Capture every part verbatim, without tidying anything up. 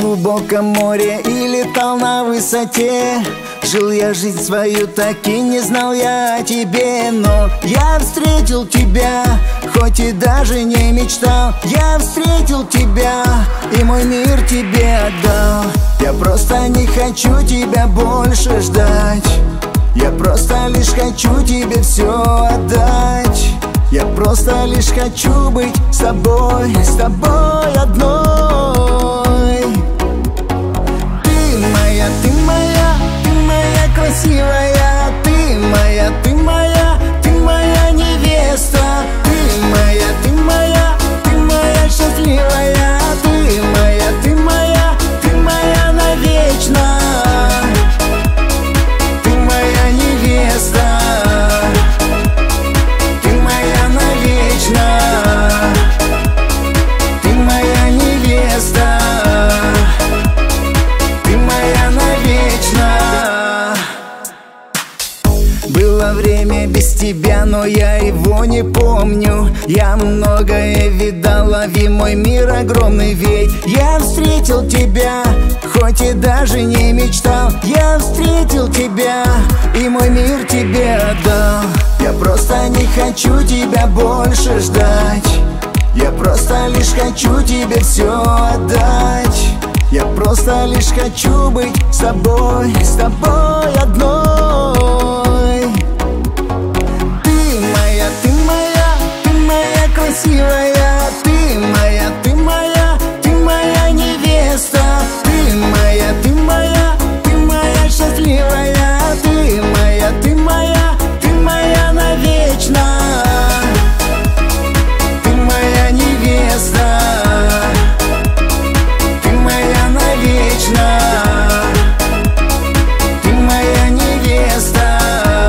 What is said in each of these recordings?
глубоком море и летал на высоте. Жил я жизнь свою, так и не знал я о тебе. Но я встретил тебя, хоть и даже не мечтал. Я встретил тебя, и мой мир тебе отдал. Я просто не хочу тебя больше ждать. Я просто лишь хочу тебе все отдать. Я просто лишь хочу быть с тобой, с тобой одной. Ты моя, ты моя, ты моя красивая. Ты моя, ты моя, ты моя невеста. Ты моя, ты моя, ты моя счастливая. Ты моя, ты моя, ты моя навечно. Ты моя невеста. Ты моя навечно. Ты моя невеста. Ты моя навечно. Было время без тебя, но я его не помню. Я многое видал, лови мой мир огромный, ведь я встретил тебя, хоть и даже не мечтал. Я встретил тебя, и мой мир тебе отдал. Я просто не хочу тебя больше ждать. Я просто лишь хочу тебе все отдать. Я просто лишь хочу быть с тобой, с тобой одной. Ты моя, ты моя, ты моя красивая. Ты моя, ты моя, ты моя невеста. Ты моя, ты моя, ты моя счастливая. Ты моя, ты моя, ты моя навечно. Ты моя невеста. Ты моя навечно. Ты моя невеста.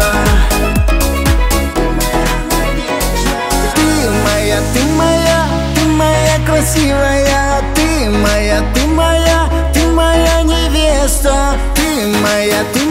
Ты моя, ты моя, ты моя красивая. Ты моя, ты моя, ты моя невеста. Ты моя, ты